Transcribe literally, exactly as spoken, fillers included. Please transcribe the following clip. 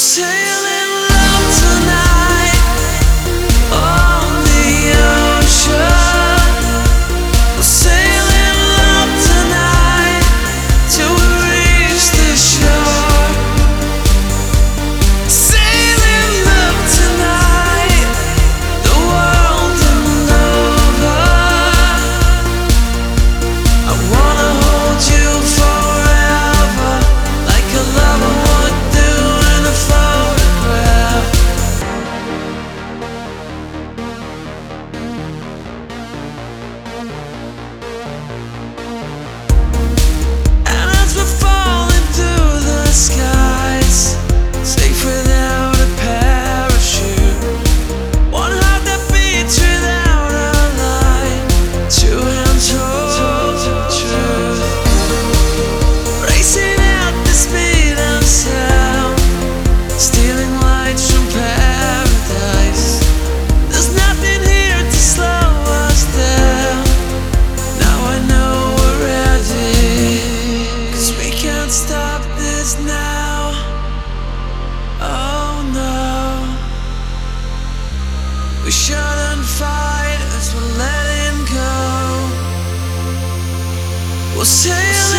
sail in love tonight on the ocean. We'll sail in love tonight till we reach the shore. Sail in love tonight, the world and over. I wanna hold you forever, like a lover would do in a photograph. And as we're falling through the skies, safe without a parachute, one heart that beats without a line, two hands hold truth, racing at the speed of sound, stealing lights from paradise. There's nothing here to slow us down. Now I know we're ready, 'cause we can't stop this now. Oh no, we shouldn't fight as we're letting go. We'll sail